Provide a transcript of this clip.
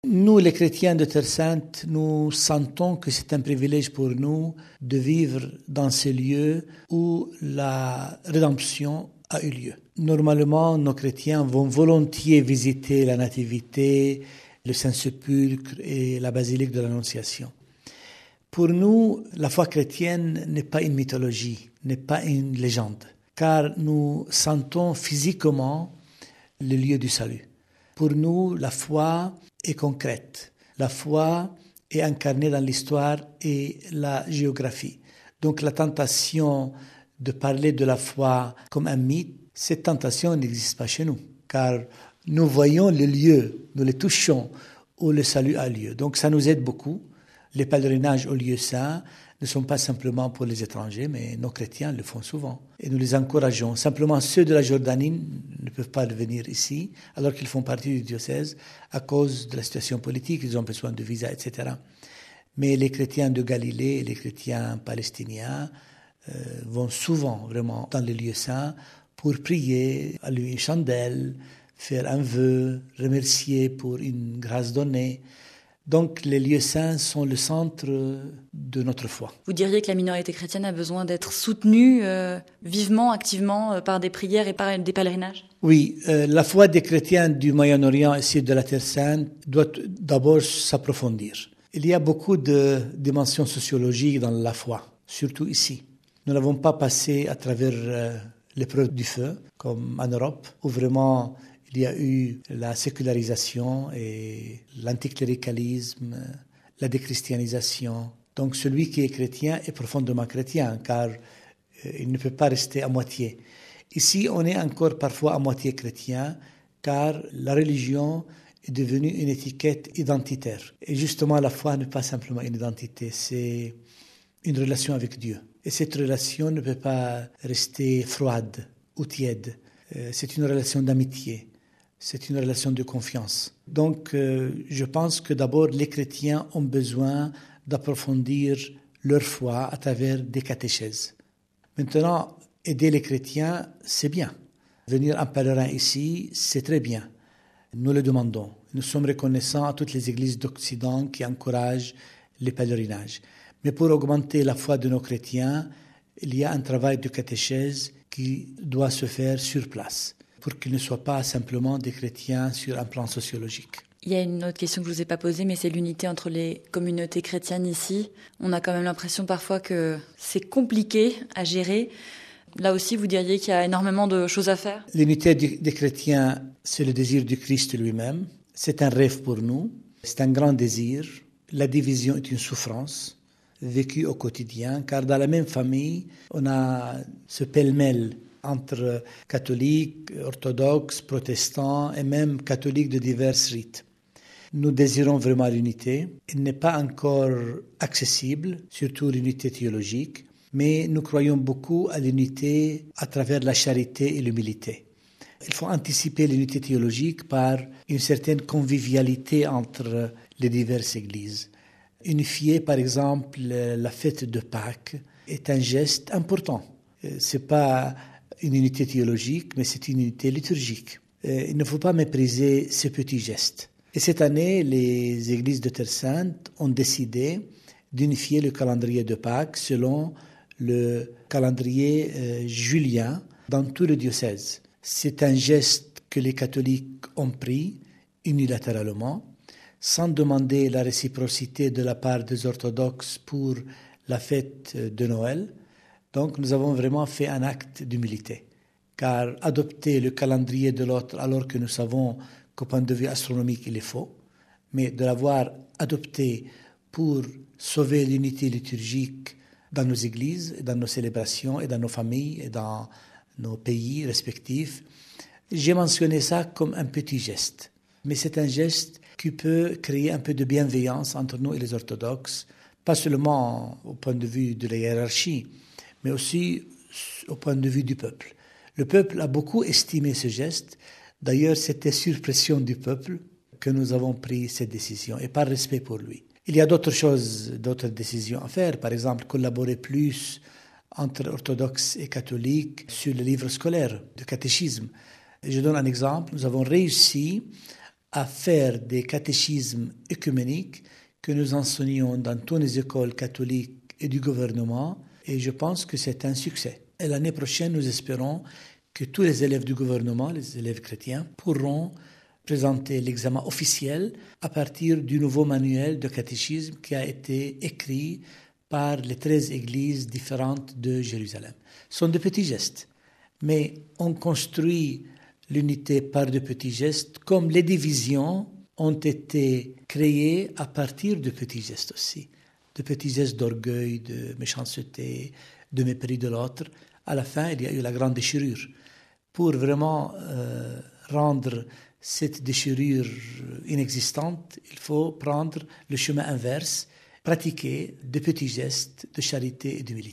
Nous, les chrétiens de Terre Sainte, nous sentons que c'est un privilège pour nous de vivre dans ces lieux où la rédemption a eu lieu. Normalement, nos chrétiens vont volontiers visiter la Nativité, le Saint-Sépulcre et la basilique de l'Annonciation. Pour nous, la foi chrétienne n'est pas une mythologie, n'est pas une légende, car nous sentons physiquement le lieu du salut. Pour nous, la foi est concrète. La foi est incarnée dans l'histoire et la géographie. Donc la tentation de parler de la foi comme un mythe, cette tentation n'existe pas chez nous, car nous voyons le lieu, nous les touchons où le salut a lieu. Donc ça nous aide beaucoup. Les pèlerinages aux lieux saints ne sont pas simplement pour les étrangers, mais nos chrétiens le font souvent. Et nous les encourageons. Simplement, ceux de la Jordanie ne peuvent pas venir ici, alors qu'ils font partie du diocèse, à cause de la situation politique, ils ont besoin de visa, etc. Mais les chrétiens de Galilée et les chrétiens palestiniens vont souvent, vraiment, dans les lieux saints pour prier, allumer une chandelle, faire un vœu, remercier pour une grâce donnée. Donc les lieux saints sont le centre de notre foi. Vous diriez que la minorité chrétienne a besoin d'être soutenue vivement, activement, par des prières et par des pèlerinages ? Oui, la foi des chrétiens du Moyen-Orient et de la Terre Sainte doit d'abord s'approfondir. Il y a beaucoup de dimensions sociologiques dans la foi, surtout ici. Nous n'avons pas passé à travers l'épreuve du feu, comme en Europe, où vraiment il y a eu la sécularisation et l'anticléricalisme, la déchristianisation. Donc celui qui est chrétien est profondément chrétien, car il ne peut pas rester à moitié. Ici, on est encore parfois à moitié chrétien, car la religion est devenue une étiquette identitaire. Et justement, la foi n'est pas simplement une identité, c'est une relation avec Dieu. Et cette relation ne peut pas rester froide ou tiède. C'est une relation d'amitié. C'est une relation de confiance. Donc, je pense que d'abord, les chrétiens ont besoin d'approfondir leur foi à travers des catéchèses. Maintenant, aider les chrétiens, c'est bien. Venir en pèlerin ici, c'est très bien. Nous le demandons. Nous sommes reconnaissants à toutes les églises d'Occident qui encouragent les pèlerinages. Mais pour augmenter la foi de nos chrétiens, il y a un travail de catéchèse qui doit se faire sur place, pour qu'ils ne soient pas simplement des chrétiens sur un plan sociologique. Il y a une autre question que je ne vous ai pas posée, mais c'est l'unité entre les communautés chrétiennes ici. On a quand même l'impression parfois que c'est compliqué à gérer. Là aussi, vous diriez qu'il y a énormément de choses à faire ? L'unité des chrétiens, c'est le désir du Christ lui-même. C'est un rêve pour nous. C'est un grand désir. La division est une souffrance vécue au quotidien, car dans la même famille, on a ce pêle-mêle entre catholiques, orthodoxes, protestants et même catholiques de divers rites. Nous désirons vraiment l'unité. Elle n'est pas encore accessible, surtout l'unité théologique, mais nous croyons beaucoup à l'unité à travers la charité et l'humilité. Il faut anticiper l'unité théologique par une certaine convivialité entre les diverses églises. Unifier, par exemple, la fête de Pâques est un geste important. C'est pas une unité théologique, mais c'est une unité liturgique. Il ne faut pas mépriser ces petits gestes. Et cette année, les églises de Terre Sainte ont décidé d'unifier le calendrier de Pâques selon le calendrier julien dans tout le diocèse. C'est un geste que les catholiques ont pris unilatéralement, sans demander la réciprocité de la part des orthodoxes pour la fête de Noël. Donc nous avons vraiment fait un acte d'humilité, car adopter le calendrier de l'autre alors que nous savons qu'au point de vue astronomique il est faux, mais de l'avoir adopté pour sauver l'unité liturgique dans nos églises, dans nos célébrations et dans nos familles et dans nos pays respectifs. J'ai mentionné ça comme un petit geste, mais c'est un geste qui peut créer un peu de bienveillance entre nous et les orthodoxes, pas seulement au point de vue de la hiérarchie, mais aussi au point de vue du peuple. Le peuple a beaucoup estimé ce geste. D'ailleurs, c'était sur pression du peuple que nous avons pris cette décision et par respect pour lui. Il y a d'autres choses, d'autres décisions à faire. Par exemple, collaborer plus entre orthodoxes et catholiques sur les livres scolaires de catéchisme. Je donne un exemple. Nous avons réussi à faire des catéchismes œcuméniques que nous enseignons dans toutes les écoles catholiques et du gouvernement, et je pense que c'est un succès. Et l'année prochaine, nous espérons que tous les élèves du gouvernement, les élèves chrétiens, pourront présenter l'examen officiel à partir du nouveau manuel de catéchisme qui a été écrit par les 13 églises différentes de Jérusalem. Ce sont de petits gestes, mais on construit l'unité par de petits gestes, comme les divisions ont été créées à partir de petits gestes aussi, de petits gestes d'orgueil, de méchanceté, de mépris de l'autre. À la fin, il y a eu la grande déchirure. Pour vraiment rendre cette déchirure inexistante, il faut prendre le chemin inverse, pratiquer de petits gestes de charité et d'humilité.